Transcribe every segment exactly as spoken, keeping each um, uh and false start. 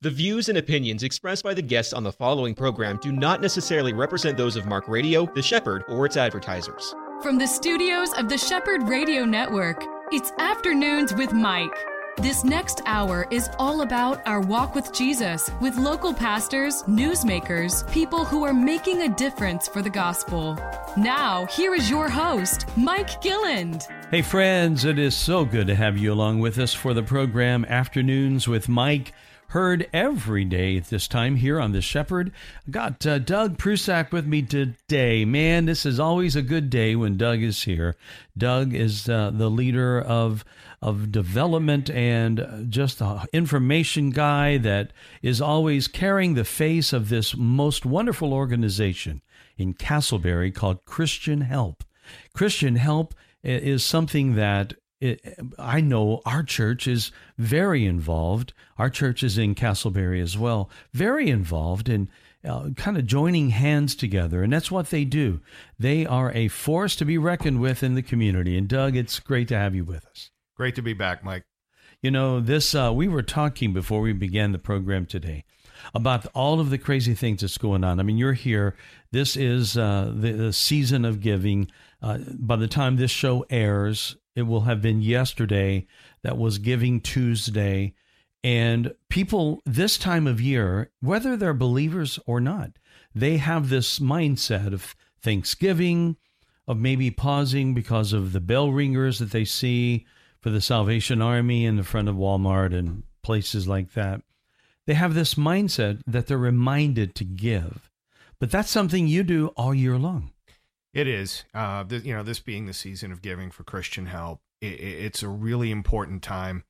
The views and opinions expressed by the guests on the following program do not necessarily represent those of Mark Radio, The Shepherd, or its advertisers. From the studios of the Shepherd Radio Network, it's Afternoons with Mike. This next hour is all about our walk with Jesus, with local pastors, newsmakers, people who are making a difference for the gospel. Now, here is your host, Mike Gilland. Hey friends, it is so good to have you along with us for the program Afternoons with Mike. Heard every day at this time here on The Shepherd. Got uh, Doug Prusak with me today. Man, this is always a good day when Doug is here. Doug is uh, the leader of of development and just the information guy that is always carrying the face of this most wonderful organization in Castleberry called Christian Help. Christian Help is something that It, I know our church is very involved. Our church is in Castleberry as well, very involved in uh, kind of joining hands together, and that's what they do. They are a force to be reckoned with in the community. And Doug, it's great to have you with us. Great to be back, Mike. You know, this uh, we were talking before we began the program today about all of the crazy things that's going on. I mean, you're here. This is uh, the, the season of giving. Uh, by the time this show airs, it will have been yesterday. That was Giving Tuesday. And people this time of year, whether they're believers or not, they have this mindset of Thanksgiving, of maybe pausing because of the bell ringers that they see for the Salvation Army in the front of Walmart and places like that. They have this mindset that they're reminded to give. But that's something you do all year long. It is. Uh, th- you know, this being the season of giving for Christian Help, it, it's a really important time.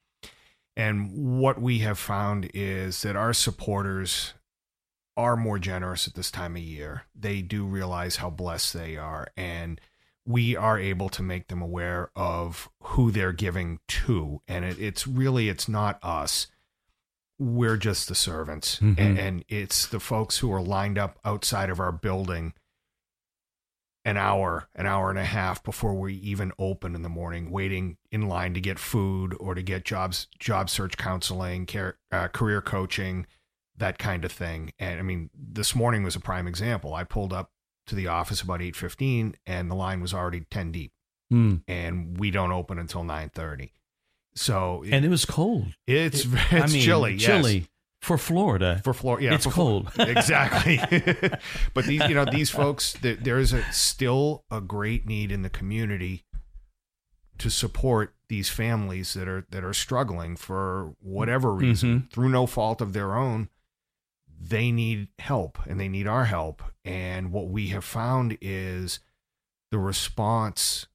And what we have found is that our supporters are more generous at this time of year. They do realize how blessed they are, and we are able to make them aware of who they're giving to. And it, it's really, it's not us. We're just the servants. Mm-hmm. And, and it's the folks who are lined up outside of our building an hour, an hour and a half before we even open in the morning, waiting in line to get food or to get jobs, job search counseling, care, uh, career coaching, that kind of thing. And I mean, this morning was a prime example. I pulled up to the office about eight fifteen and the line was already ten deep. Mm. And we don't open until nine thirty. So, and it was cold. It's, it, it's I mean, chilly. Chilly. Yes. For Florida. For Florida, yeah. It's for cold. Exactly. But these, you know, these folks, there is a, still a great need in the community to support these families that are that are struggling for whatever reason, mm-hmm. through no fault of their own. They need help, and they need our help. And what we have found is the response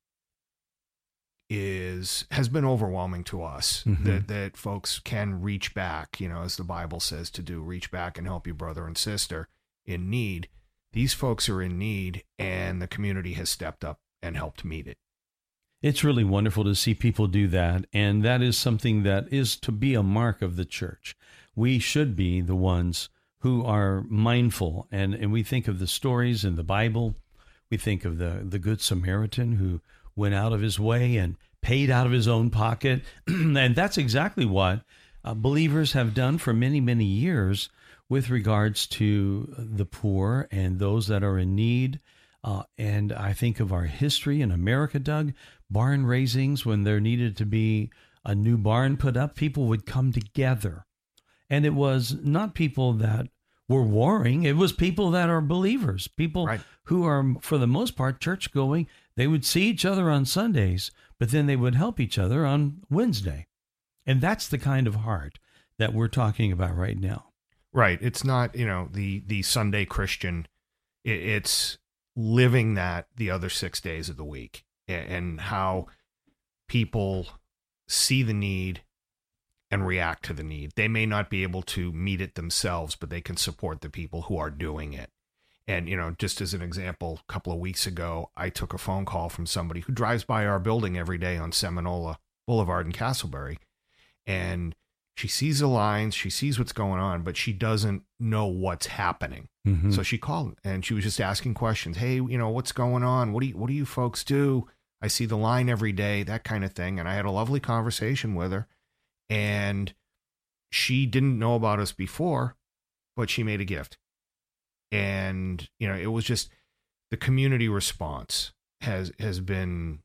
is has been overwhelming to us. Mm-hmm. that that folks can reach back, you know, as the Bible says to do, reach back and help your brother and sister in need. These folks are in need, and the community has stepped up and helped meet it. It's really wonderful to see people do that, and that is something that is to be a mark of the church. We should be the ones who are mindful, and, and we think of the stories in the Bible. We think of the, the Good Samaritan who went out of his way and paid out of his own pocket. And that's exactly what uh, believers have done for many, many years with regards to the poor and those that are in need. Uh, and I think of our history in America, Doug, barn raisings, when there needed to be a new barn put up, people would come together. And it was not people that were warring. It was people that are believers, people right. who are, for the most part, church-going. They would see each other on Sundays, but then they would help each other on Wednesday. And that's the kind of heart that we're talking about right now. Right. It's not, you know, the, the Sunday Christian. It's living that the other six days of the week, and how people see the need and react to the need. They may not be able to meet it themselves, but they can support the people who are doing it. And, you know, just as an example, a couple of weeks ago, I took a phone call from somebody who drives by our building every day on Seminole Boulevard in Castleberry. And she sees the lines, she sees what's going on, but she doesn't know what's happening. Mm-hmm. So she called and she was just asking questions. Hey, you know, what's going on? What do you, what do you folks do? I see the line every day, that kind of thing. And I had a lovely conversation with her. And she didn't know about us before, but she made a gift. And, you know, it was just the community response has has been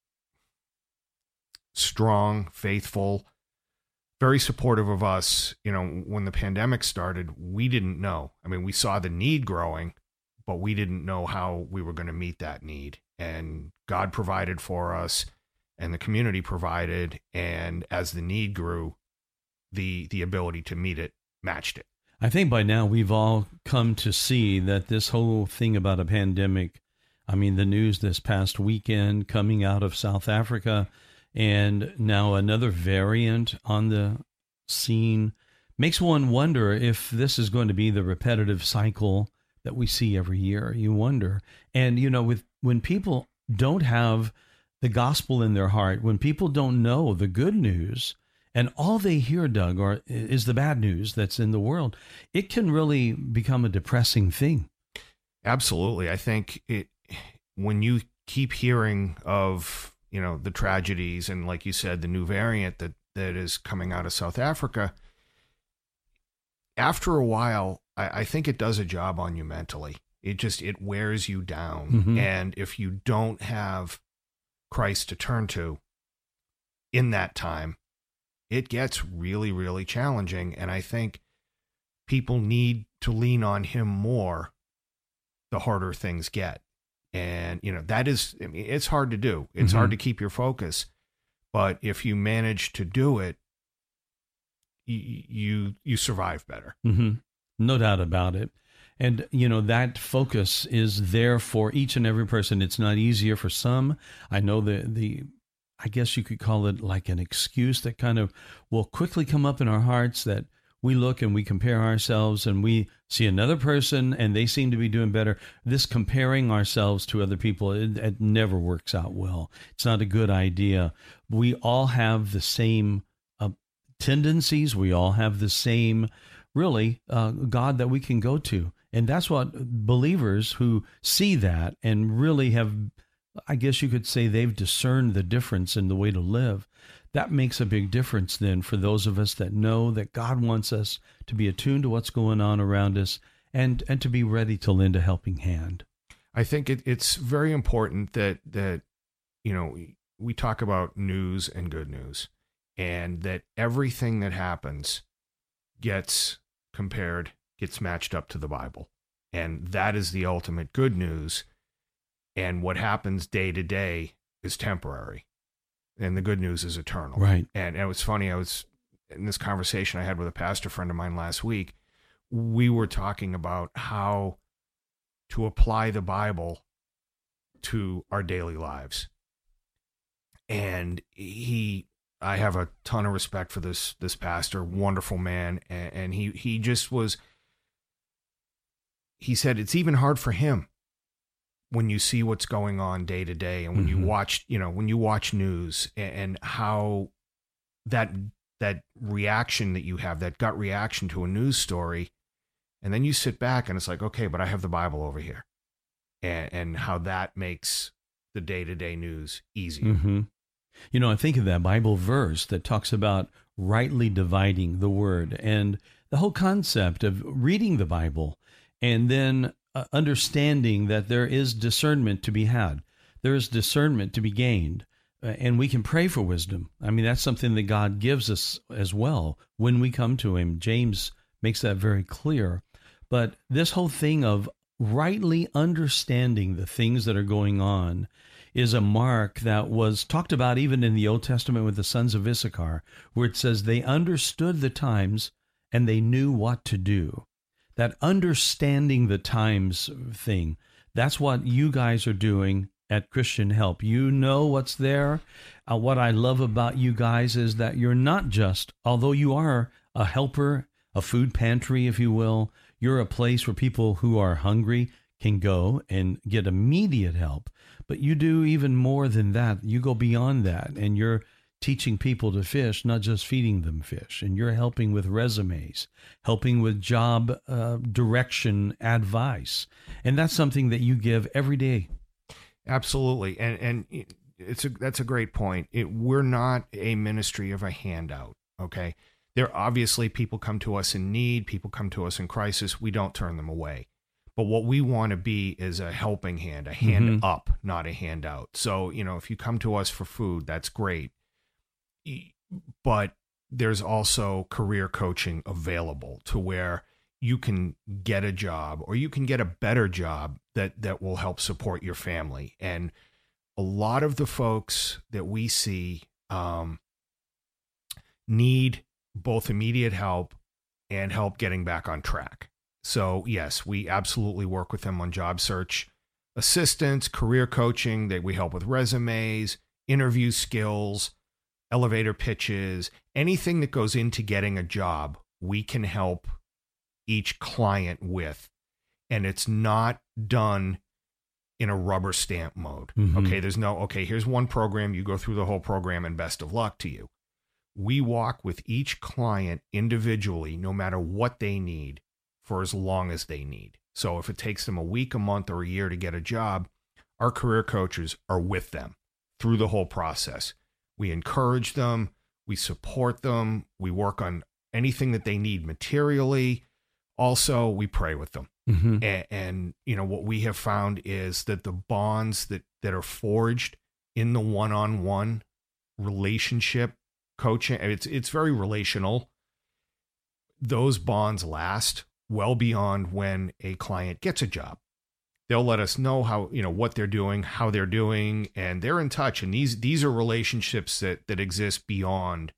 strong, faithful, very supportive of us. You know, when the pandemic started, we didn't know. I mean, we saw the need growing, but we didn't know how we were going to meet that need. And God provided for us, and the community provided. And as the need grew, the the ability to meet it matched it. I think by now we've all come to see that this whole thing about a pandemic, I mean, the news this past weekend coming out of South Africa, and now another variant on the scene, makes one wonder if this is going to be the repetitive cycle that we see every year. You wonder. And, you know, with when people don't have the gospel in their heart, when people don't know the good news, and all they hear, Doug, are, is the bad news that's in the world, it can really become a depressing thing. Absolutely. I think it when you keep hearing of, you know, the tragedies and, like you said, the new variant that, that is coming out of South Africa, after a while, I, I think it does a job on you mentally. It just, it wears you down. Mm-hmm. And if you don't have Christ to turn to in that time, it gets really, really challenging. And I think people need to lean on him more the harder things get. And, you know, that is, I mean, it's hard to do. It's mm-hmm. hard to keep your focus. But if you manage to do it, you you, you survive better. Mm-hmm. No doubt about it. And, you know, that focus is there for each and every person. It's not easier for some. I know the the I guess you could call it like an excuse that kind of will quickly come up in our hearts, that we look and we compare ourselves and we see another person and they seem to be doing better. This comparing ourselves to other people, it, it never works out well. It's not a good idea. We all have the same uh, tendencies. We all have the same, really, uh, God that we can go to. And that's what believers who see that and really have, I guess you could say, they've discerned the difference in the way to live. That makes a big difference then for those of us that know that God wants us to be attuned to what's going on around us and, and to be ready to lend a helping hand. I think it, it's very important that, that, you know, we talk about news and good news, and that everything that happens gets compared, gets matched up to the Bible. And that is the ultimate good news. And what happens day to day is temporary, and the good news is eternal. Right. And, and it was funny. I was in this conversation I had with a pastor friend of mine last week. We were talking about how to apply the Bible to our daily lives. And he, I have a ton of respect for this, this pastor, wonderful man. And, and he, he just was, he said, it's even hard for him when you see what's going on day to day, and when mm-hmm. you watch, you know, when you watch news, and, and how that, that reaction that you have, that gut reaction to a news story, and then you sit back and it's like, okay, but I have the Bible over here, and, and how that makes the day-to-day news easier. Mm-hmm. You know, I think of that Bible verse that talks about rightly dividing the word, and the whole concept of reading the Bible and then uh, understanding that there is discernment to be had. There is discernment to be gained, uh, and we can pray for wisdom. I mean, that's something that God gives us as well when we come to him. James makes that very clear. But this whole thing of rightly understanding the things that are going on is a mark that was talked about even in the Old Testament with the sons of Issachar, where it says they understood the times and they knew what to do. That understanding the times thing, that's what you guys are doing at Christian Help. You know what's there. Uh, what I love about you guys is that you're not just, although you are a helper, a food pantry, if you will, you're a place where people who are hungry can go and get immediate help. But you do even more than that. You go beyond that, and you're teaching people to fish, not just feeding them fish. And you're helping with resumes, helping with job uh, direction advice. And that's something that you give every day. Absolutely. And and it's a, that's a great point. It, we're not a ministry of a handout, okay? There obviously people come to us in need, people come to us in crisis. We don't turn them away. But what we want to be is a helping hand, a hand Mm-hmm. up, not a hand out. So, you know, if you come to us for food, that's great. But there's also career coaching available to where you can get a job or you can get a better job that, that will help support your family. And a lot of the folks that we see um, need both immediate help and help getting back on track. So yes, we absolutely work with them on job search assistance, career coaching, that we help with resumes, interview skills, elevator pitches, anything that goes into getting a job, we can help each client with. And it's not done in a rubber stamp mode. Mm-hmm. Okay, there's no, okay, here's one program, you go through the whole program and best of luck to you. We walk with each client individually, no matter what they need, for as long as they need. So if it takes them a week, a month, or a year to get a job, our career coaches are with them through the whole process. We encourage them, we support them, we work on anything that they need materially. Also, we pray with them. Mm-hmm. And, and, you know, what we have found is that the bonds that, that are forged in the one-on-one relationship coaching, it's, it's very relational. Those bonds last well beyond when a client gets a job. They'll let us know how, you know, what they're doing, how they're doing, and they're in touch. And these, these are relationships that, that exist beyond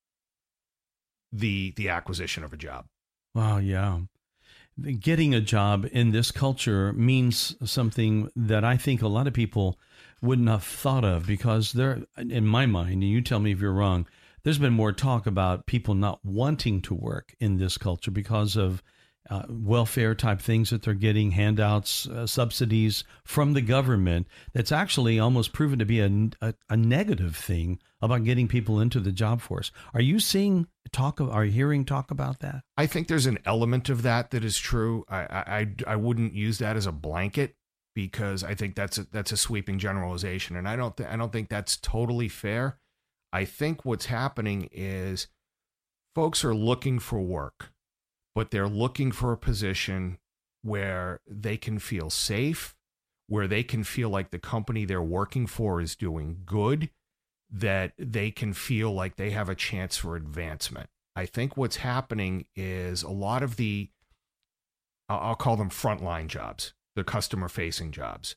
the, the acquisition of a job. Wow. Yeah. Getting a job in this culture means something that I think a lot of people wouldn't have thought of, because there, in my mind, and you tell me if you're wrong, there's been more talk about people not wanting to work in this culture because of uh, welfare type things that they're getting, handouts, uh, subsidies from the government. That's actually almost proven to be a, a, a negative thing about getting people into the job force. Are you seeing talk of, are you hearing talk about that? I think there's an element of that that is true. I, I, I wouldn't use that as a blanket, because I think that's a, that's a sweeping generalization. And I don't, th- I don't think that's totally fair. I think what's happening is folks are looking for work, but they're looking for a position where they can feel safe, where they can feel like the company they're working for is doing good, that they can feel like they have a chance for advancement. I think what's happening is a lot of the, I'll call them frontline jobs, the customer-facing jobs.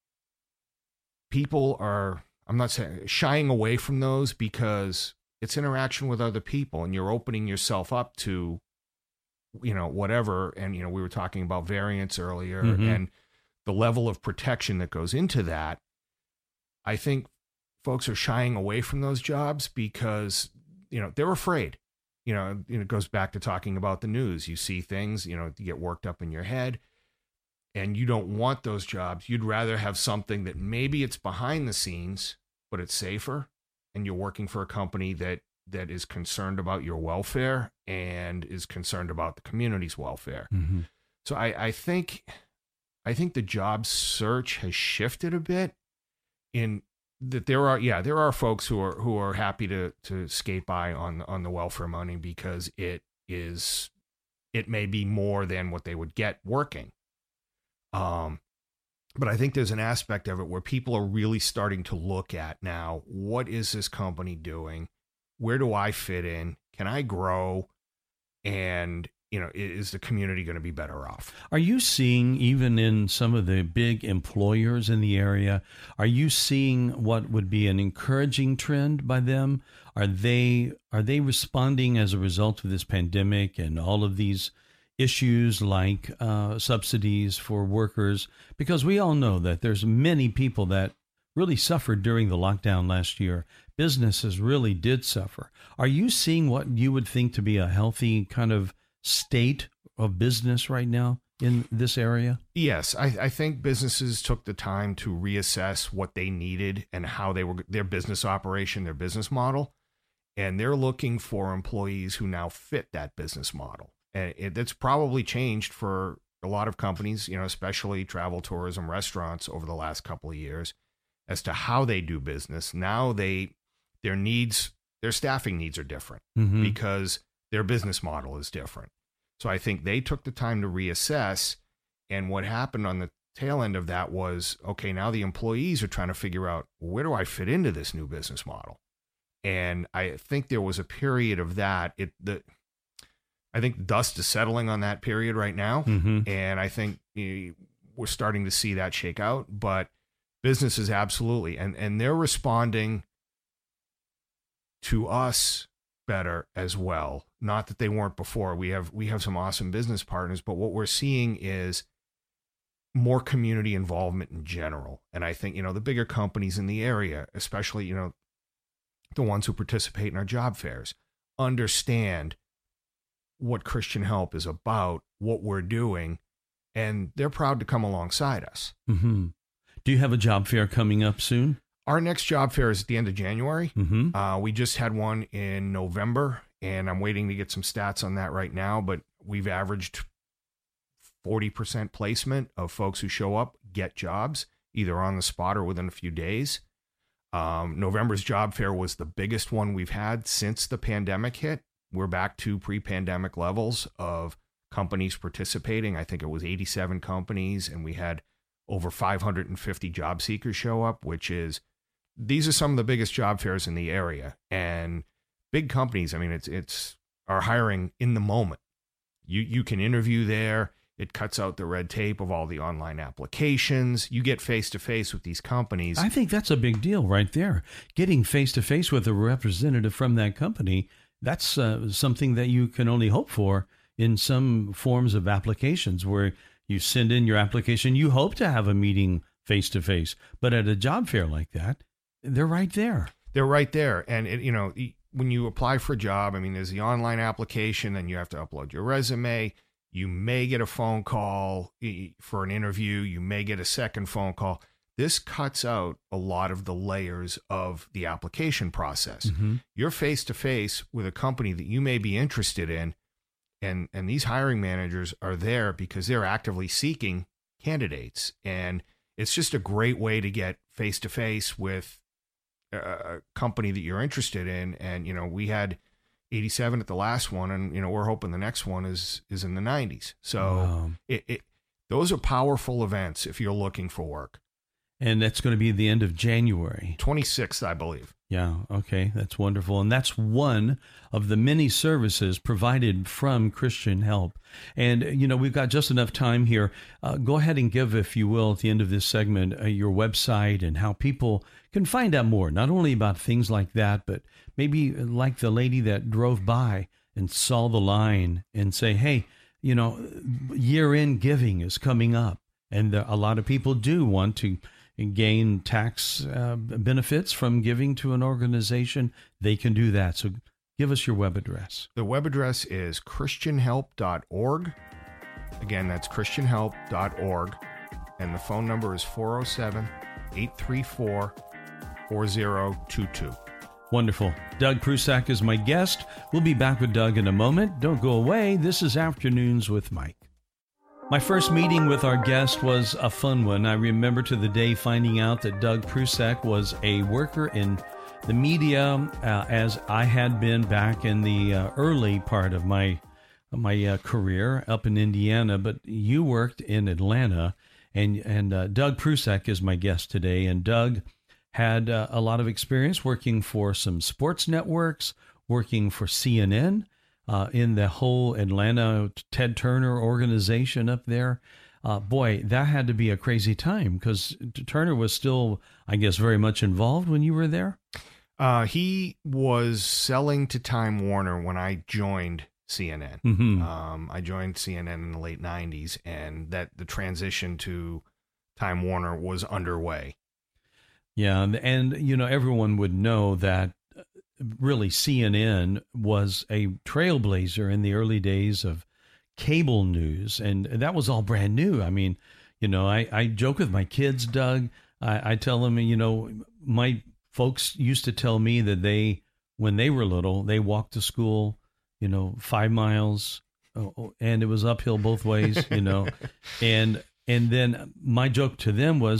People are, I'm not saying shying away from those because it's interaction with other people and you're opening yourself up to, you know, whatever. And, you know, we were talking about variants earlier Mm-hmm. and the level of protection that goes into that. I think folks are shying away from those jobs because, you know, they're afraid. You know, it goes back to talking about the news. You see things, you know, you get worked up in your head. And you don't want those jobs. You'd rather have something that maybe it's behind the scenes, but it's safer, and you're working for a company that that is concerned about your welfare and is concerned about the community's welfare. Mm-hmm. So I, I think I think the job search has shifted a bit in that there are yeah there are folks who are who are happy to to skate by on on the welfare money because it is it may be more than what they would get working. Um, but I think there's an aspect of it where people are really starting to look at now, what is this company doing? Where do I fit in? Can I grow? And, you know, is the community going to be better off? Are you seeing, even in some of the big employers in the area, are you seeing what would be an encouraging trend by them? Are they, are they responding as a result of this pandemic and all of these issues like uh, subsidies for workers? Because we all know that there's many people that really suffered during the lockdown last year. Businesses really did suffer. Are you seeing what you would think to be a healthy kind of state of business right now in this area? Yes, I, I think businesses took the time to reassess what they needed and how they were, their business operation, their business model, and they're looking for employees who now fit that business model. And it, it's probably changed for a lot of companies, you know, especially travel, tourism, restaurants over the last couple of years as to how they do business. Now they, their needs, their staffing needs are different Mm-hmm. because their business model is different. So I think they took the time to reassess. And what happened on the tail end of that was, okay, now the employees are trying to figure out, where do I fit into this new business model? And I think there was a period of that. It the I think dust is settling on that period right now. Mm-hmm. And I think you know, we're starting to see that shake out. But businesses absolutely. And, and they're responding to us better as well. Not that they weren't before. We have we have some awesome business partners, but what we're seeing is more community involvement in general. And I think, you know, the bigger companies in the area, especially, you know, the ones who participate in our job fairs, understand what Christian Help is about, what we're doing, and they're proud to come alongside us. Mm-hmm. Do you have a job fair coming up soon? Our next job fair is at the end of January. Mm-hmm. Uh, we just had one in November, and I'm waiting to get some stats on that right now, but we've averaged forty percent placement of folks who show up get jobs, either on the spot or within a few days. Um, November's job fair was the biggest one we've had since the pandemic hit. We're back to pre-pandemic levels of companies participating. I think it was eighty-seven companies, and we had over five hundred fifty job seekers show up, which is, these are some of the biggest job fairs in the area. And big companies, I mean, it's it's are hiring in the moment. You you can interview there. It cuts out the red tape of all the online applications. You get face-to-face with these companies. I think that's a big deal right there. Getting face-to-face with a representative from that company, that's uh, something that you can only hope for in some forms of applications where you send in your application. You hope to have a meeting face-to-face. But at a job fair like that, they're right there. They're right there. And, it, you know, when you apply for a job, I mean, there's the online application, then you have to upload your resume. You may get a phone call for an interview. You may get a second phone call. This cuts out a lot of the layers of the application process. Mm-hmm. You're face-to-face with a company that you may be interested in, and, and these hiring managers are there because they're actively seeking candidates. And it's just a great way to get face-to-face with a company that you're interested in. And, you know, we had eighty-seven at the last one, and you know we're hoping the next one is is in the nineties. So wow. it, it those are powerful events if you're looking for work. And that's going to be the end of January. twenty-sixth, I believe. Yeah, okay, that's wonderful. And that's one of the many services provided from Christian Help. And, you know, we've got just enough time here. Uh, go ahead and give, if you will, at the end of this segment, uh, your website and how people can find out more, not only about things like that, but maybe like the lady that drove by and saw the line and say, hey, you know, year-end giving is coming up. And uh, a lot of people do want to gain tax uh, benefits from giving to an organization. They can do that. So give us your web address. The web address is christian help dot org. Again, that's christian help dot org. And the phone number is four oh seven, eight three four, four oh two two. Wonderful. Doug Prusak is my guest. We'll be back with Doug in a moment. Don't go away. This is Afternoons with Mike. My first meeting with our guest was a fun one. I remember to the day finding out that Doug Prusak was a worker in the media, uh, as I had been back in the uh, early part of my my uh, career up in Indiana. But you worked in Atlanta, and and uh, Doug Prusak is my guest today. And Doug had uh, a lot of experience working for some sports networks, working for C N N. Uh, in the whole Atlanta Ted Turner organization up there. Uh, boy, that had to be a crazy time because Turner was still, I guess, very much involved when you were there. Uh, he was selling to Time Warner when I joined C N N. Mm-hmm. Um, I joined C N N in the late nineties, and that the transition to Time Warner was underway. Yeah, and, and you know, everyone would know that really C N N was a trailblazer in the early days of cable news, and that was all brand new. I mean, you know, I, I joke with my kids, Doug. I, I tell them, you know, my folks used to tell me that they, when they were little, they walked to school, you know, five miles, and it was uphill both ways, you know, and and then my joke to them was,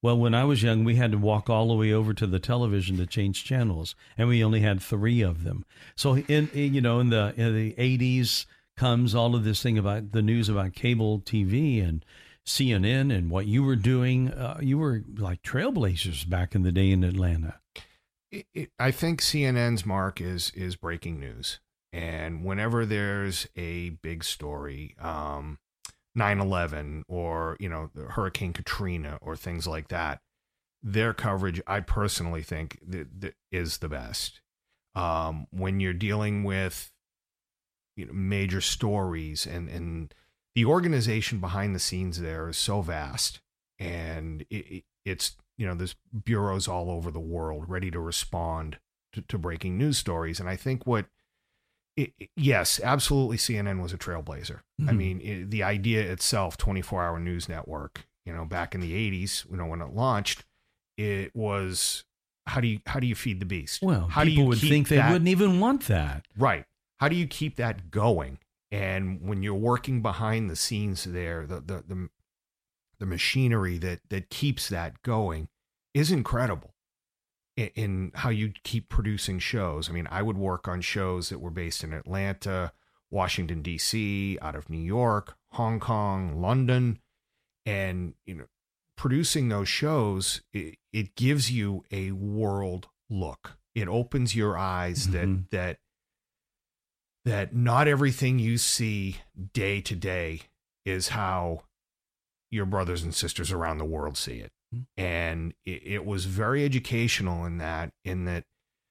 Well, when I was young, we had to walk all the way over to the television to change channels, and we only had three of them. So, in, in you know, in the in the eighties comes all of this thing about the news about cable T V and C N N and what you were doing. Uh, you were like trailblazers back in the day in Atlanta. It, it, I think C N N's mark is is breaking news, and whenever there's a big story, um, nine eleven or, you know, Hurricane Katrina or things like that, their coverage, I personally think, th- th- is the best. Um, when you're dealing with, you know, major stories, and, and the organization behind the scenes there is so vast, and it, it, it's, you know, there's bureaus all over the world ready to respond to, to breaking news stories. And I think what, It, it, yes, absolutely. C N N was a trailblazer. Mm-hmm. I mean, it, the idea itself, twenty-four hour news network, you know, back in the eighties, you know, when it launched, it was, how do you, how do you feed the beast? Well, how people do you would keep think they that, wouldn't even want that. Right. How do you keep that going? And when you're working behind the scenes there, the, the, the, the machinery that, that keeps that going is incredible. In how you keep producing shows. I mean, I would work on shows that were based in Atlanta, Washington, D C, out of New York, Hong Kong, London. And, you know, producing those shows, it, it gives you a world look. It opens your eyes mm-hmm. that, that, that not everything you see day to day is how your brothers and sisters around the world see it. And it, it was very educational in that, in that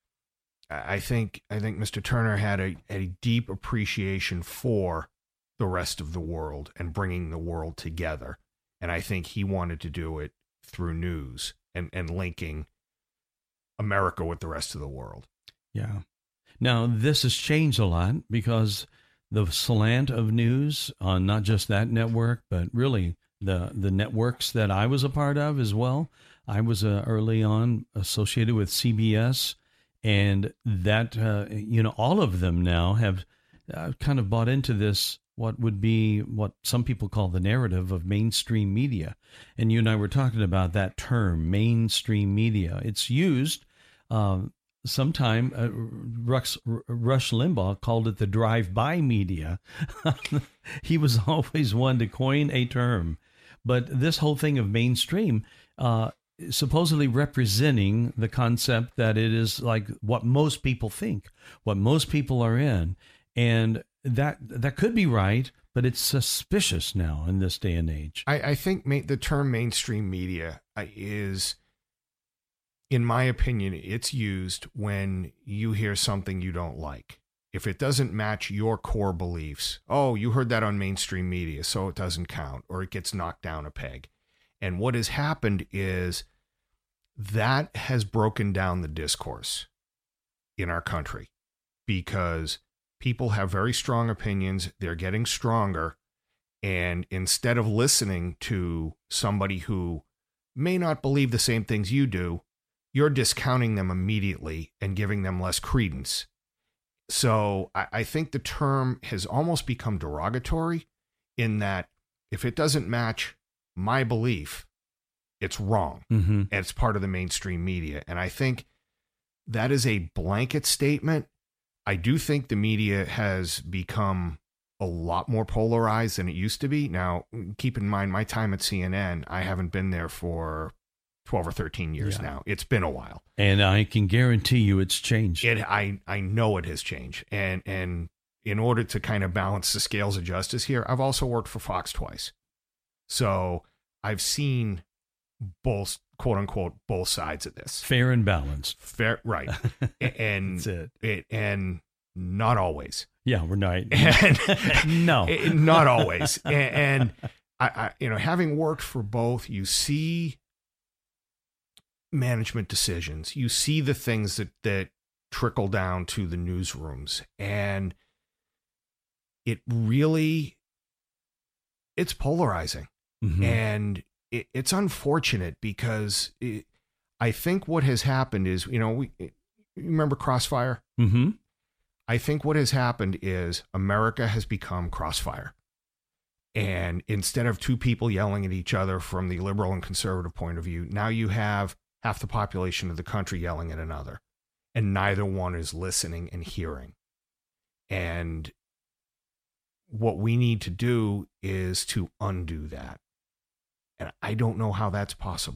I think, I think Mister Turner had a, a deep appreciation for the rest of the world and bringing the world together. And I think he wanted to do it through news and, and linking America with the rest of the world. Yeah. Now, this has changed a lot because the slant of news on not just that network, but really the the networks that I was a part of as well. I was uh, early on associated with C B S, and that, uh, you know, all of them now have uh, kind of bought into this, what would be what some people call the narrative of mainstream media. And you and I were talking about that term, mainstream media. It's used um, sometime, uh, Rush, Rush Limbaugh called it the drive-by media. He was always one to coin a term. But this whole thing of mainstream, uh, supposedly representing the concept that it is like what most people think, what most people are in. And that that could be right, but it's suspicious now in this day and age. I, I think ma- the term mainstream media is, in my opinion, it's used when you hear something you don't like. If it doesn't match your core beliefs, oh, you heard that on mainstream media, so it doesn't count, or it gets knocked down a peg. And what has happened is that has broken down the discourse in our country, because people have very strong opinions. They're getting stronger. And instead of listening to somebody who may not believe the same things you do, you're discounting them immediately and giving them less credence. So I, I think the term has almost become derogatory in that if it doesn't match my belief, it's wrong. Mm-hmm. And it's part of the mainstream media. And I think that is a blanket statement. I do think the media has become a lot more polarized than it used to be. Now, keep in mind, my time at C N N, I haven't been there for twelve or thirteen years yeah. now. It's been a while. And I can guarantee you it's changed. It, I, I know it has changed. And, and in order to kind of balance the scales of justice here, I've also worked for Fox twice. So I've seen both, quote unquote, both sides of this. Fair and balanced. Fair, right. And that's it. it. And not always. Yeah, we're not. And, no, not always. And, and I, I, you know, having worked for both, you see management decisions. You see the things that, that trickle down to the newsrooms, and it really, it's polarizing. Mm-hmm. And it, it's unfortunate because it, I think what has happened is, you know, we you remember Crossfire? Mm-hmm. I think what has happened is America has become Crossfire. And instead of two people yelling at each other from the liberal and conservative point of view, now you have half the population of the country yelling at another, and neither one is listening and hearing. And what we need to do is to undo that. And I don't know how that's possible.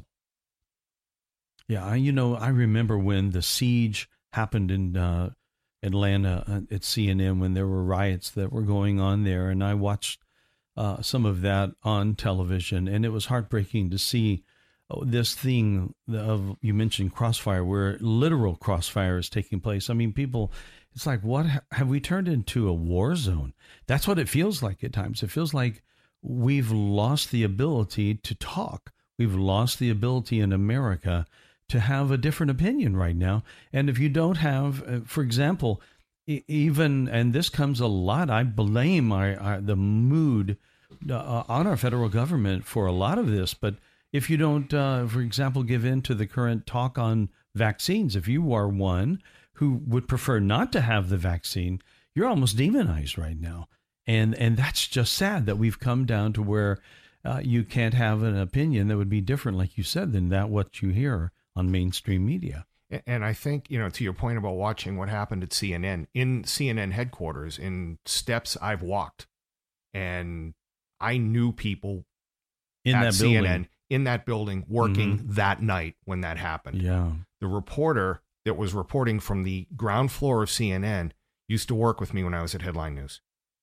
Yeah, I, you know, I remember when the siege happened in uh, Atlanta at C N N, when there were riots that were going on there, and I watched uh, some of that on television, and it was heartbreaking to see oh, this thing of, you mentioned crossfire, where literal crossfire is taking place. I mean, people, it's like, what have we turned into a war zone? That's what it feels like at times. It feels like we've lost the ability to talk. We've lost the ability in America to have a different opinion right now. And if you don't have, uh, for example, e- even, and this comes a lot, I blame our, our, the mood uh, on our federal government for a lot of this. But if you don't, uh, for example, give in to the current talk on vaccines, if you are one who would prefer not to have the vaccine, you're almost demonized right now. And and that's just sad that we've come down to where uh, you can't have an opinion that would be different, like you said, than that what you hear on mainstream media. And I think, you know, to your point about watching what happened at C N N, in C N N headquarters, in steps I've walked, and I knew people in at that C N N building. in that building working Mm-hmm. that night when that happened. Yeah. The reporter that was reporting from the ground floor of C N N used to work with me when I was at Headline News.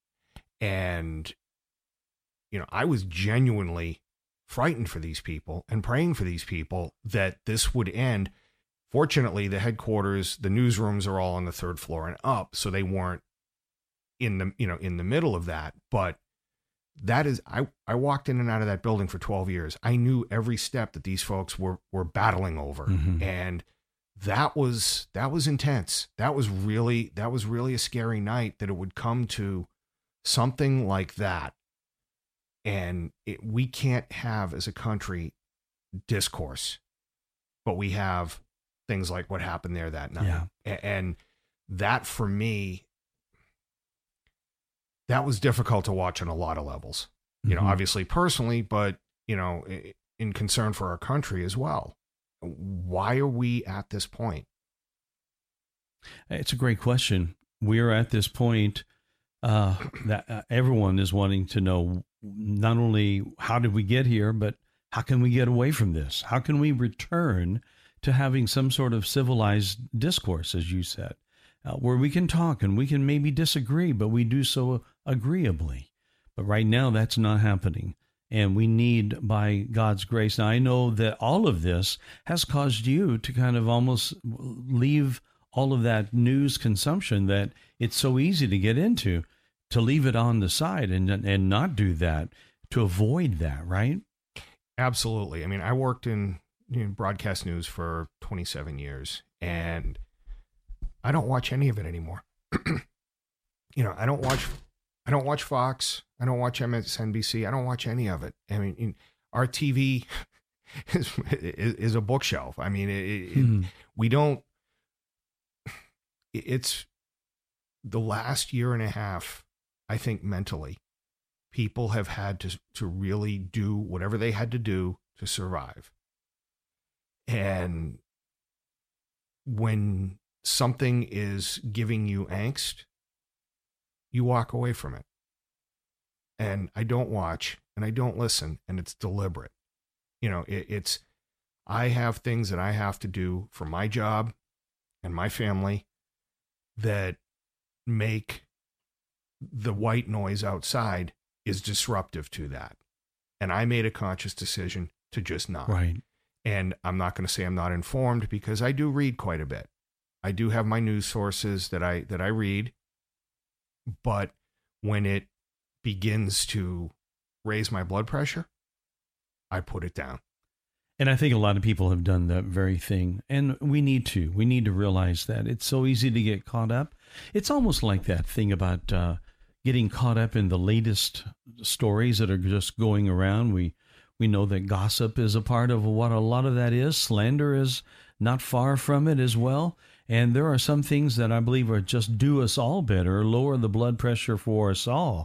And, you know, I was genuinely frightened for these people and praying for these people that this would end. Fortunately, the headquarters, the newsrooms are all on the third floor and up, so they weren't in the, you know, in the middle of that. But that is, I, I walked in and out of that building for twelve years. I knew every step that these folks were, were battling over. Mm-hmm. And that was, that was intense. That was really, that was really a scary night, that it would come to something like that. And it, we can't have, as a country, discourse, but we have things like what happened there that night. Yeah. A- And that, for me, that was difficult to watch on a lot of levels. You know, Mhm. obviously personally, but, you know, i- in concern for our country as well. Why are we at this point? It's a great question. We're at this point uh, that uh, everyone is wanting to know not only how did we get here, but how can we get away from this? How can we return to having some sort of civilized discourse, as you said, uh, where we can talk and we can maybe disagree, but we do so agreeably. But right now, that's not happening. And we need, by God's grace. Now, I know that all of this has caused you to kind of almost leave all of that news consumption that it's so easy to get into, to leave it on the side and and not do that, to avoid that, right? Absolutely. I mean, I worked in, you know, broadcast news for twenty-seven years, and I don't watch any of it anymore. You know, I don't watch, I don't watch Fox. I don't watch M S N B C. I don't watch any of it. I mean, in, our T V is, is is a bookshelf. I mean, it, it, Hmm. we don't. It's the last year and a half, I think, mentally, people have had to to really do whatever they had to do to survive. And when something is giving you angst, you walk away from it. And I don't watch and I don't listen, and it's deliberate. You know, it, it's, I have things that I have to do for my job and my family that make the white noise outside is disruptive to that. And I made a conscious decision to just not. Right. And I'm not going to say I'm not informed, because I do read quite a bit. I do have my news sources that I that I read, but when it begins to raise my blood pressure, I put it down. And I think a lot of people have done that very thing. And we need to. We need to realize that it's so easy to get caught up. It's almost like that thing about uh, getting caught up in the latest stories that are just going around. We we know that gossip is a part of what a lot of that is. Slander is not far from it as well. And there are some things that I believe are just do us all better, lower the blood pressure for us all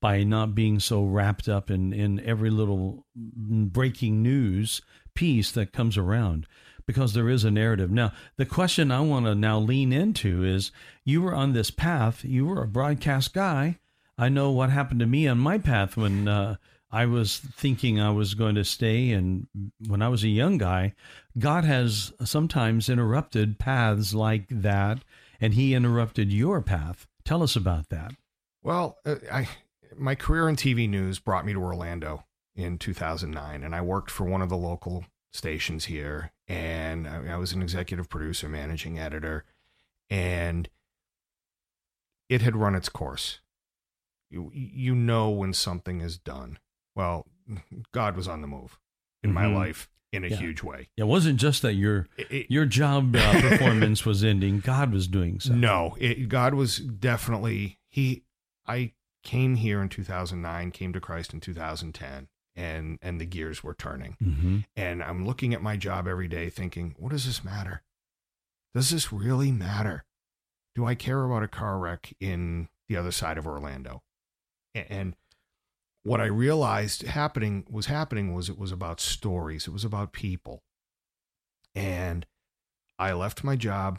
by not being so wrapped up in, in every little breaking news piece that comes around, because there is a narrative. Now, the question I want to now lean into is, you were on this path, you were a broadcast guy. I know what happened to me on my path when uh, I was thinking I was going to stay, and when I was a young guy. God has sometimes interrupted paths like that, and he interrupted your path. Tell us about that. Well, uh, I my career in T V news brought me to Orlando in two thousand nine, and I worked for one of the local stations here, and I, I was an executive producer, managing editor, and it had run its course. You, you know when something is done. Well, God was on the move in mm-hmm. my life in a yeah. huge way. It wasn't just that your it, it, your job uh, performance was ending. God was doing something. No, it, God was definitely, he, I came here in two thousand nine, came to Christ in two thousand ten, and, and the gears were turning. Mm-hmm. And I'm looking at my job every day thinking, what does this matter? Does this really matter? Do I care about a car wreck in the other side of Orlando? And, and what I realized happening was happening was it was about stories. It was about people. And I left my job,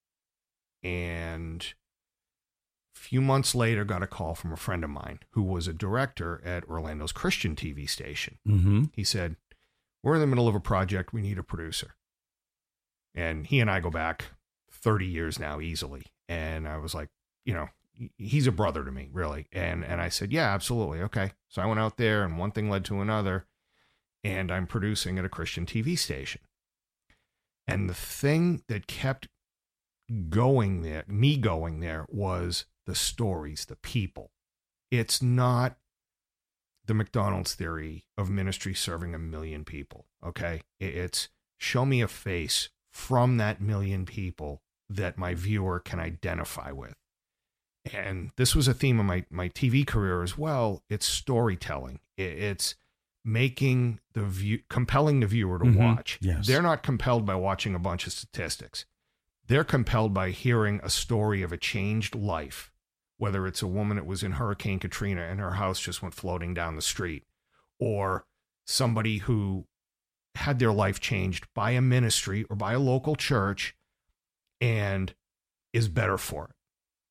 and a few months later got a call from a friend of mine who was a director at Orlando's Christian T V station. Mm-hmm. He said, we're in the middle of a project. We need a producer. And he and I go back thirty years now easily. And I was like, you know, he's a brother to me, really. And and I said, yeah, absolutely. Okay. So I went out there, and one thing led to another, and I'm producing at a Christian T V station. And the thing that kept going there, me going there, was the stories, the people. It's not the McDonald's theory of ministry serving a million people, okay? It's show me a face from that million people that my viewer can identify with. And this was a theme of my, my T V career as well. It's storytelling. It's making the view, compelling the viewer to mm-hmm. watch. Yes. They're not compelled by watching a bunch of statistics. They're compelled by hearing a story of a changed life, whether it's a woman that was in Hurricane Katrina and her house just went floating down the street, or somebody who had their life changed by a ministry or by a local church and is better for it.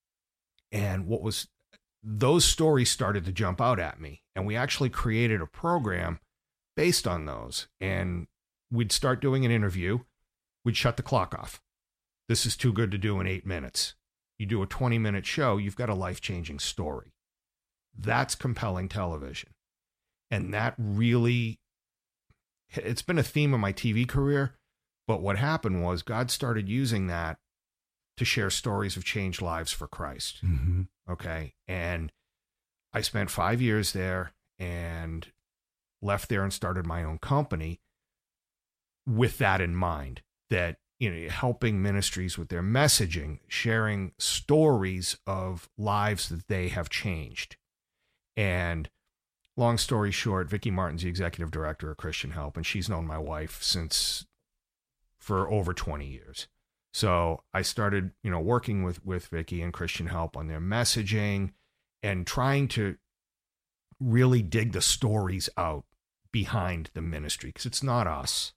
And what was, those stories started to jump out at me. And we actually created a program based on those. And we'd start doing an interview. We'd shut the clock off. This is too good to do in eight minutes. You do a twenty minute show, you've got a life-changing story. That's compelling television. And that really, it's been a theme of my T V career. But what happened was God started using that to share stories of changed lives for Christ. Mm-hmm. Okay. And I spent five years there and left there and started my own company with that in mind, that, you know, helping ministries with their messaging, sharing stories of lives that they have changed. And long story short, Vicki Martin's the executive director of Christian Help, and she's known my wife since for over twenty years. So I started, you know, working with, with Vicki and Christian Help on their messaging and trying to really dig the stories out behind the ministry, because it's not us.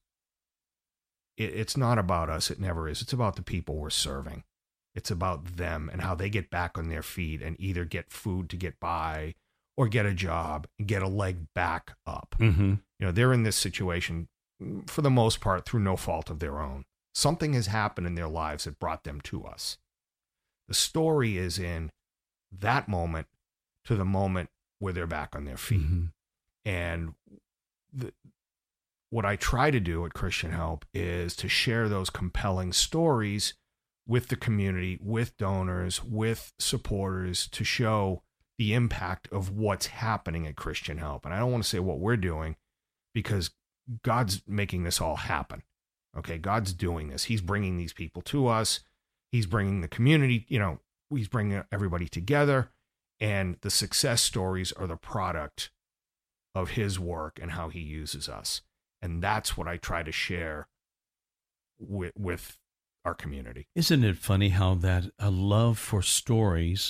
It, it's not about us. It never is. It's about the people we're serving. It's about them and how they get back on their feet and either get food to get by or get a job and get a leg back up. Mm-hmm. You know, they're in this situation for the most part through no fault of their own. Something has happened in their lives that brought them to us. The story is in that moment to the moment where they're back on their feet. Mm-hmm. And the, what I try to do at Christian Help is to share those compelling stories with the community, with donors, with supporters, to show the impact of what's happening at Christian Help. And I don't want to say what we're doing, because God's making this all happen. Okay, God's doing this. He's bringing these people to us. He's bringing the community, you know, he's bringing everybody together. And the success stories are the product of his work and how he uses us. And that's what I try to share with, with our community. Isn't it funny how that a love for stories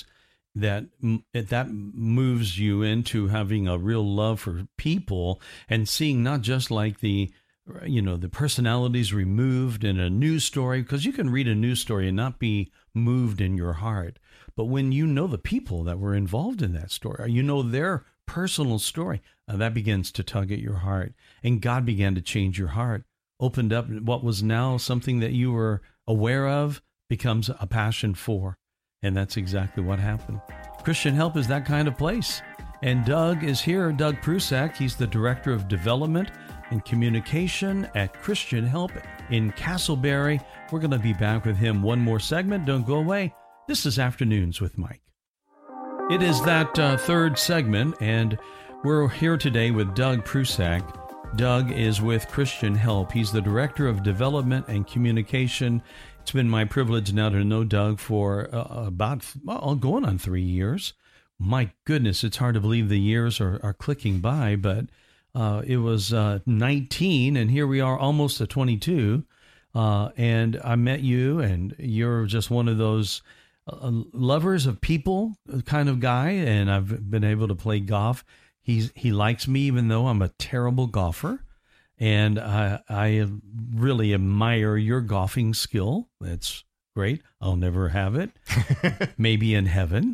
that that moves you into having a real love for people and seeing not just like the, you know, the personalities removed in a news story, because you can read a news story and not be moved in your heart. But when you know the people that were involved in that story, you know their personal story, uh, that begins to tug at your heart. And God began to change your heart, opened up what was now something that you were aware of, becomes a passion for. And that's exactly what happened. Christian Help is that kind of place. And Doug is here, Doug Prusak. He's the Director of Development and Communication at Christian Help in Castleberry. We're going to be back with him one more segment. Don't go away. This is Afternoons with Mike. It is that uh, third segment, and we're here today with Doug Prusak. Doug is with Christian Help. He's the Director of Development and Communication. It's been my privilege now to know Doug for uh, about, well, going on three years. My goodness, it's hard to believe the years are, are clicking by, but uh, it was uh, nineteen, and here we are almost at twenty-two. Uh, and I met you, and you're just one of those uh, lovers of people kind of guy, and I've been able to play golf. He's He likes me, even though I'm a terrible golfer. And I, I really admire your golfing skill. That's great. I'll never have it. Maybe in heaven.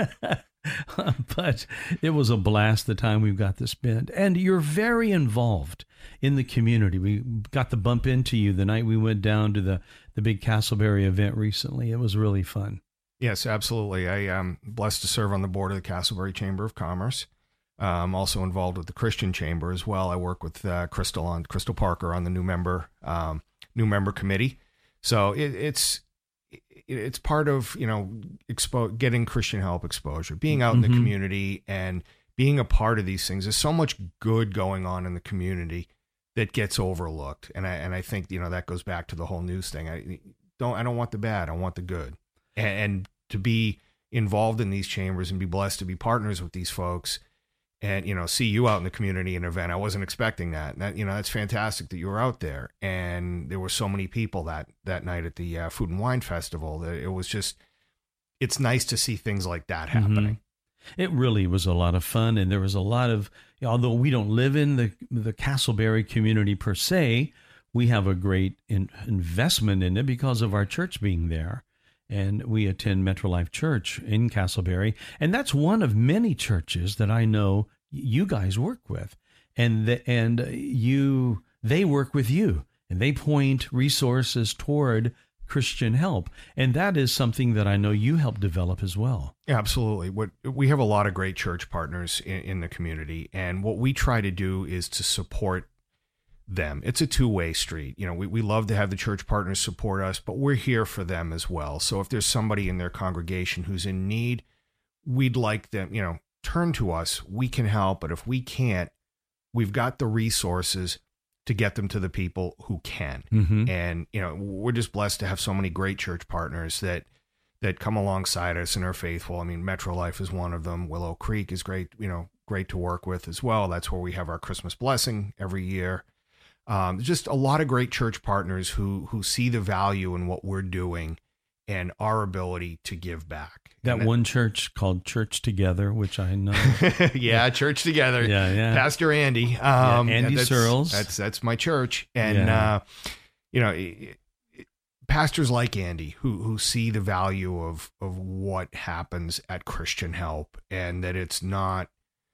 But it was a blast the time we've got this spent. And you're very involved in the community. We got to bump into you the night we went down to the, the big Castleberry event recently. It was really fun. Yes, absolutely. I am blessed to serve on the board of the Castleberry Chamber of Commerce. I'm also involved with the Christian Chamber as well. I work with uh, Crystal on Crystal Parker on the new member um, new member committee. So it, it's it, it's part of, you know, expo- getting Christian Help exposure, being out mm-hmm. in the community and being a part of these things. There's so much good going on in the community that gets overlooked, and I and I think, you know, that goes back to the whole news thing. I don't I don't want the bad. I want the good, and, and to be involved in these chambers and be blessed to be partners with these folks. And, you know, see you out in the community in an event. I wasn't expecting that. And that, you know, that's fantastic that you were out there. And there were so many people that, that night at the uh, Food and Wine Festival that it was just, it's nice to see things like that happening. Mm-hmm. It really was a lot of fun. And there was a lot of, although we don't live in the, the Castleberry community per se, we have a great in, investment in it because of our church being there. And we attend Metro Life Church in Castleberry. And that's one of many churches that I know you guys work with. And the, and you they work with you. And they point resources toward Christian Help. And that is something that I know you help develop as well. Absolutely. What we have a lot of great church partners in, in the community. And what we try to do is to support them. It's a two-way street. You know, we, we love to have the church partners support us, but we're here for them as well. So if there's somebody in their congregation who's in need, we'd like them, you know, turn to us. We can help, but if we can't, we've got the resources to get them to the people who can. Mm-hmm. And, you know, we're just blessed to have so many great church partners that that come alongside us and are faithful. I mean, Metro Life is one of them. Willow Creek is great, you know, great to work with as well. That's where we have our Christmas blessing every year. Um, just a lot of great church partners who who see the value in what we're doing and our ability to give back. That, that one church called Church Together, which I know. yeah, Church Together. Yeah, yeah. Pastor Andy. Um, yeah, Andy that's, Searles. That's that's my church, and yeah. uh, you know, it, it, pastors like Andy who who see the value of of what happens at Christian Help, and that it's not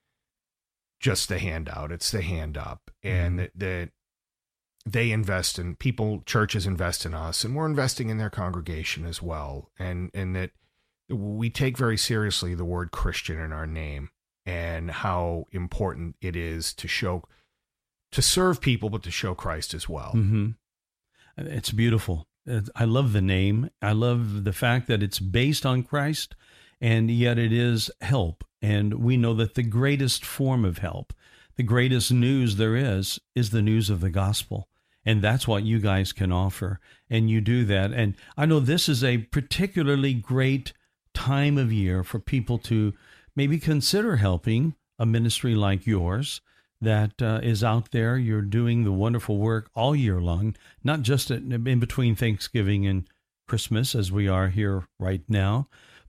just the handout; it's the hand up, and mm. that. that they invest in people, churches invest in us, and we're investing in their congregation as well. And, and that we take very seriously the word Christian in our name and how important it is to show, to serve people, but to show Christ as well. Mm-hmm. It's beautiful. I love the name. I love the fact that it's based on Christ, and yet it is help. And we know that the greatest form of help, the greatest news there is, is the news of the gospel. And that's what you guys can offer. And you do that. And I know this is a particularly great time of year for people to maybe consider helping a ministry like yours that uh, is out there. You're doing the wonderful work all year long, not just in between Thanksgiving and Christmas as we are here right now,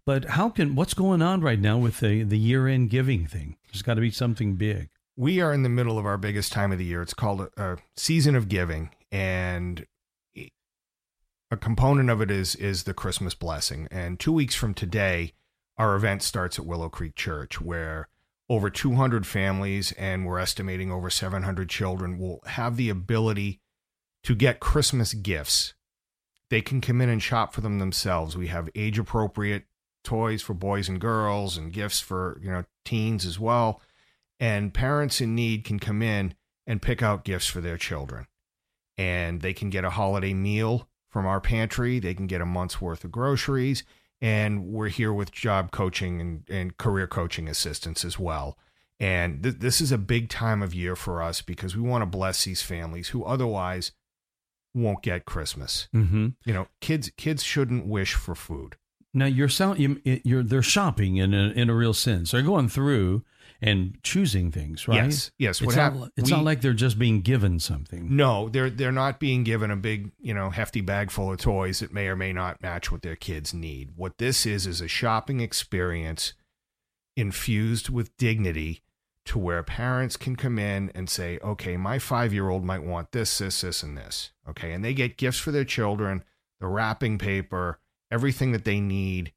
But how can what's going on right now with the, the year-end giving thing? There's got to be something big. We are in the middle of our biggest time of the year. It's called a, a season of giving, and a component of it is is the Christmas blessing. And two weeks from today, our event starts at Willow Creek Church, where over two hundred families, and we're estimating over seven hundred children, will have the ability to get Christmas gifts. They can come in and shop for them themselves. We have age-appropriate toys for boys and girls, and gifts for, you know, teens as well. And parents in need can come in and pick out gifts for their children. And they can get a holiday meal from our pantry. They can get a month's worth of groceries. And we're here with job coaching and, and career coaching assistance as well. And th- this is a big time of year for us because we want to bless these families who otherwise won't get Christmas. Mm-hmm. You know, kids kids shouldn't wish for food. Now you're selling, you're they're shopping in a in a real sense. They're going through and choosing things, right? Yes, yes. It's, what not, hap- it's we, not like they're just being given something. No, they're they're not being given a big, you know, hefty bag full of toys that may or may not match what their kids need. What this is is a shopping experience infused with dignity, to where parents can come in and say, okay, my five-year-old might want this, this, this, and this. Okay, and they get gifts for their children, the wrapping paper, everything that they need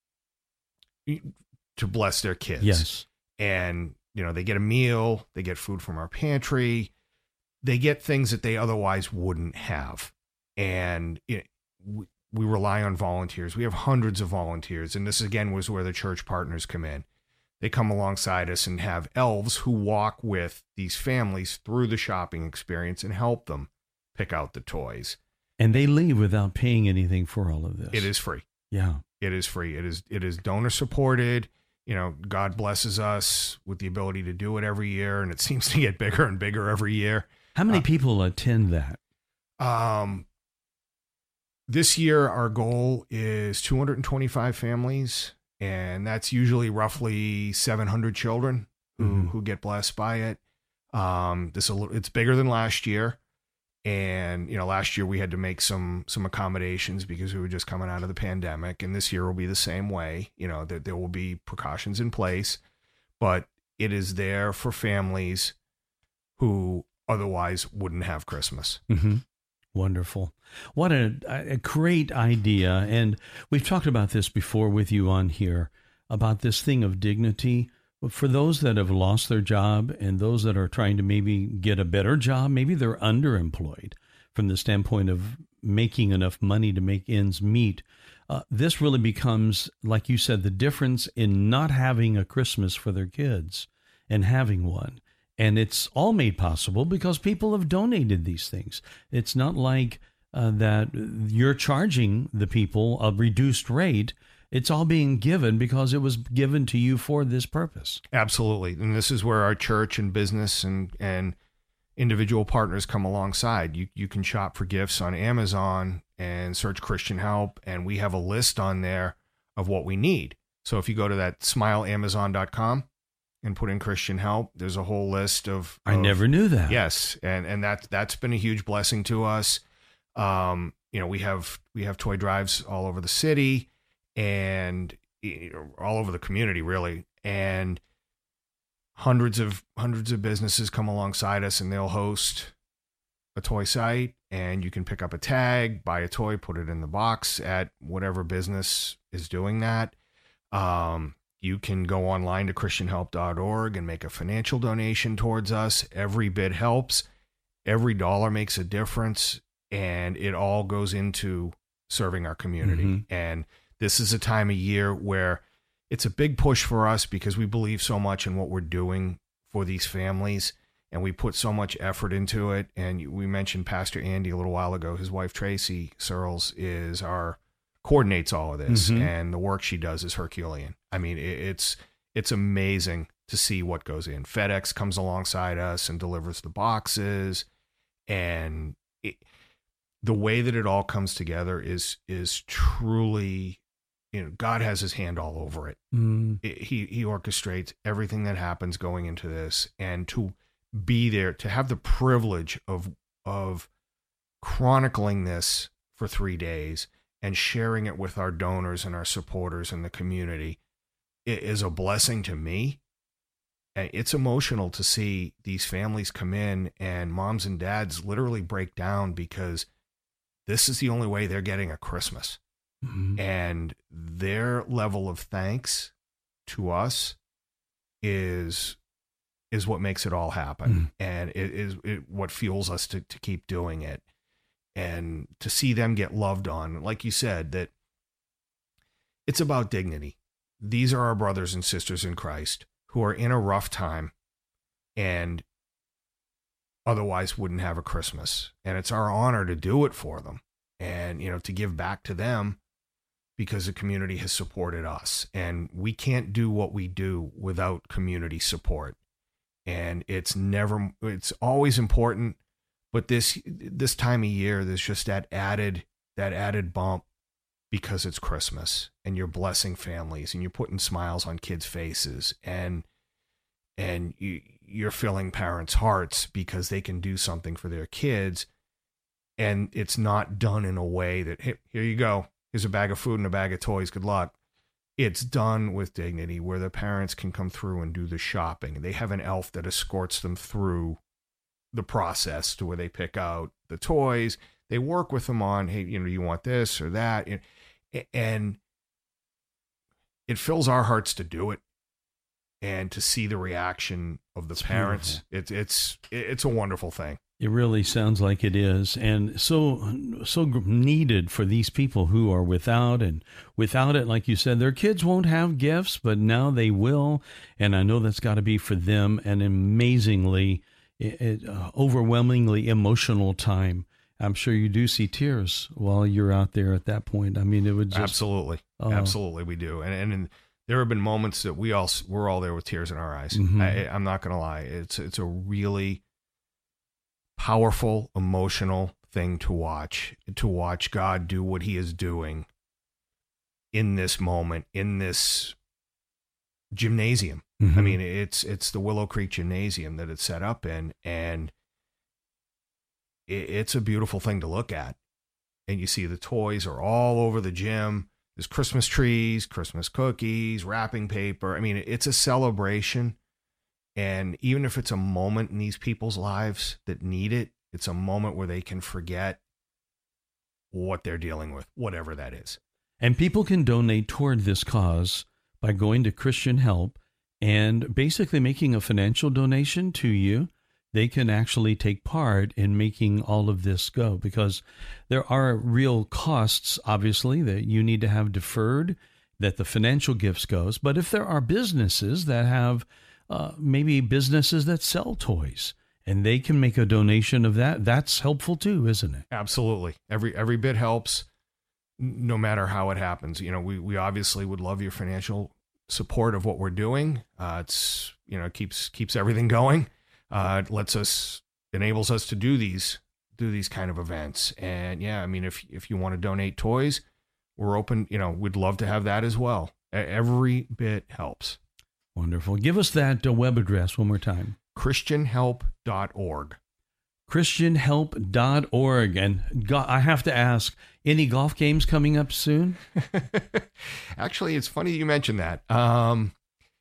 to bless their kids. Yes. And, you know, they get a meal, they get food from our pantry, they get things that they otherwise wouldn't have. And it, we, we rely on volunteers. We have hundreds of volunteers. And this, again, was where the church partners come in. They come alongside us and have elves who walk with these families through the shopping experience and help them pick out the toys. And they leave without paying anything for all of this. It is free. Yeah. It is free. It is it is donor supported. You know, God blesses us with the ability to do it every year, and it seems to get bigger and bigger every year. How many uh, people attend that? Um, this year, our goal is two hundred twenty-five families, and that's usually roughly seven hundred children who, Mm-hmm. who get blessed by it. Um, this a little, it's bigger than last year. And, you know, last year we had to make some some accommodations because we were just coming out of the pandemic. And this year will be the same way. You know, that there will be precautions in place. But it is there for families who otherwise wouldn't have Christmas. Mm-hmm. Wonderful. What a, a great idea. And we've talked about this before with you on here, about this thing of dignity. For those that have lost their job and those that are trying to maybe get a better job, maybe they're underemployed from the standpoint of making enough money to make ends meet. Uh, this really becomes, like you said, the difference in not having a Christmas for their kids and having one. And it's all made possible because people have donated these things. It's not like uh, that you're charging the people a reduced rate. It's all being given because it was given to you for this purpose. Absolutely. And this is where our church and business and, and individual partners come alongside. You you can shop for gifts on Amazon and search Christian Help, and we have a list on there of what we need. So if you go to that smile amazon dot com and put in Christian Help, there's a whole list of... I of, never knew that. Yes, and and that, that's been a huge blessing to us. Um, you know, we have we have toy drives all over the city, and you know, all over the community, really. And hundreds of hundreds of businesses come alongside us, and they'll host a toy site, and you can pick up a tag, buy a toy, put it in the box at whatever business is doing that. Um, you can go online to christian help dot org and make a financial donation towards us. Every bit helps. Every dollar makes a difference, and it all goes into serving our community. Mm-hmm. And this is a time of year where it's a big push for us because we believe so much in what we're doing for these families, and we put so much effort into it. And we mentioned Pastor Andy a little while ago. His wife, Tracy Searles, is our coordinates all of this, Mm-hmm. and the work she does is Herculean. I mean, it, it's it's amazing to see what goes in. FedEx comes alongside us and delivers the boxes, and it, the way that it all comes together is is truly, you know, God has his hand all over it. Mm. It he he orchestrates everything that happens going into this, and to be there, to have the privilege of of chronicling this for three days and sharing it with our donors and our supporters in the community is a blessing to me. It's emotional to see these families come in and moms and dads literally break down because this is the only way they're getting a Christmas. Mm-hmm. And their level of thanks to us is is what makes it all happen. Mm-hmm. And it is it, what fuels us to, to keep doing it. And to see them get loved on, like you said, that it's about dignity. These are our brothers and sisters in Christ who are in a rough time and otherwise wouldn't have a Christmas. And it's our honor to do it for them and, you know, to give back to them because the community has supported us. And we can't do what we do without community support. And it's never, it's always important. But this this time of year, there's just that added that added bump because it's Christmas and you're blessing families and you're putting smiles on kids' faces and and you, you're filling parents' hearts because they can do something for their kids, and it's not done in a way that, hey, here you go, here's a bag of food and a bag of toys, good luck. It's done with dignity where the parents can come through and do the shopping. They have an elf that escorts them through the process to where they pick out the toys. They work with them on, hey, you know, you want this or that. And it fills our hearts to do it and to see the reaction of the it's parents. It's, it's, it's a wonderful thing. It really sounds like it is. And so, so needed for these people who are without, and without it, like you said, their kids won't have gifts, but now they will. And I know that's got to be for them an amazingly It, it, uh, overwhelmingly emotional time. I'm sure you do see tears while you're out there at that point. I mean, it would just absolutely, uh, absolutely, we do. And, and and there have been moments that we all we're all there with tears in our eyes. Mm-hmm. I, I'm not going to lie; it's it's a really powerful, emotional thing to watch. To watch God do what He is doing in this moment, in this gymnasium. Mm-hmm. I mean, it's it's the Willow Creek Gymnasium that it's set up in, and it, it's a beautiful thing to look at. And you see the toys are all over the gym. There's Christmas trees, Christmas cookies, wrapping paper. I mean, it's a celebration. And even if it's a moment in these people's lives that need it, it's a moment where they can forget what they're dealing with, whatever that is. And people can donate toward this cause by going to Christian Help and basically making a financial donation to you. They can actually take part in making all of this go, because there are real costs, obviously, that you need to have deferred, that the financial gifts goes. But if there are businesses that have uh, maybe businesses that sell toys and they can make a donation of that, that's helpful too, isn't it? Absolutely. Every every bit helps, no matter how it happens. You know, we, we obviously would love your financial support of what we're doing. Uh, it's, you know, keeps, keeps everything going. Uh, it lets us, enables us to do these, do these kind of events. And yeah, I mean, if, if you want to donate toys, we're open, you know, we'd love to have that as well. Every bit helps. Wonderful. Give us that uh, web address one more time. Christian help dot org. Christian help dot org. And go- I have to ask, any golf games coming up soon? Actually, it's funny you mentioned that. Um,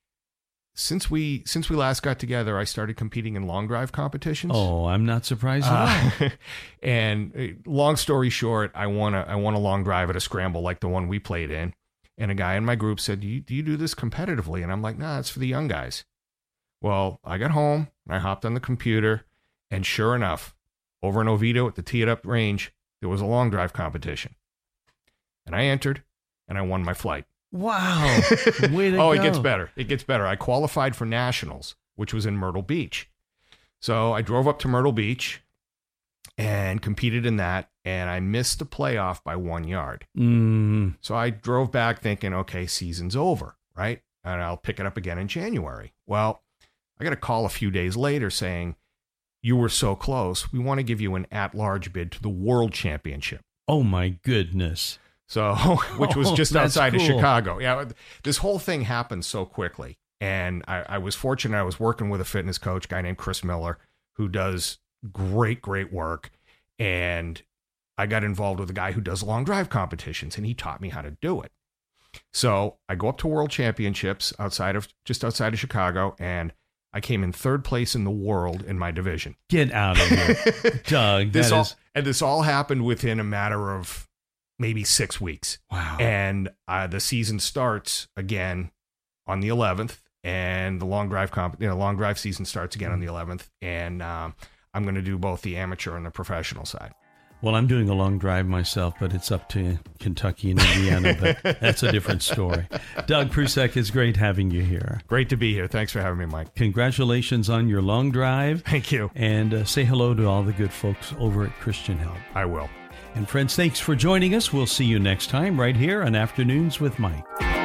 since we since we last got together, I started competing in long drive competitions. Oh, I'm not surprised at all. Uh, and long story short, I won a I won a long drive at a scramble like the one we played in. And a guy in my group said, do you, do you do this competitively? And I'm like, nah, it's for the young guys. Well, I got home, and I hopped on the computer, and sure enough, over in Oviedo at the Tee It Up range, there was a long drive competition. And I entered, and I won my flight. Wow. Way to oh, go. it gets better. It gets better. I qualified for nationals, which was in Myrtle Beach. So I drove up to Myrtle Beach and competed in that, and I missed the playoff by one yard. Mm. So I drove back thinking, okay, season's over, right? And I'll pick it up again in January. Well, I got a call a few days later saying, you were so close. We want to give you an at-large bid to the World Championship. Oh, my goodness. So, which was just oh, outside cool. of Chicago. Yeah, this whole thing happened so quickly. And I, I was fortunate. I was working with a fitness coach, a guy named Chris Miller, who does great, great work. And I got involved with a guy who does long drive competitions, and he taught me how to do it. So I go up to World Championships outside of just outside of Chicago, and I came in third place in the world in my division. Get out of here, Doug. This that all, is... And this all happened within a matter of maybe six weeks. Wow. And uh, the season starts again on the eleventh, and the long drive comp, you know, long drive season starts again on the eleventh, and um, I'm going to do both the amateur and the professional side. Well, I'm doing a long drive myself, but it's up to Kentucky and Indiana, but that's a different story. Doug Prusek, it's great having you here. Great to be here. Thanks for having me, Mike. Congratulations on your long drive. Thank you. And uh, say hello to all the good folks over at Christian Help. I will. And friends, thanks for joining us. We'll see you next time right here on Afternoons with Mike.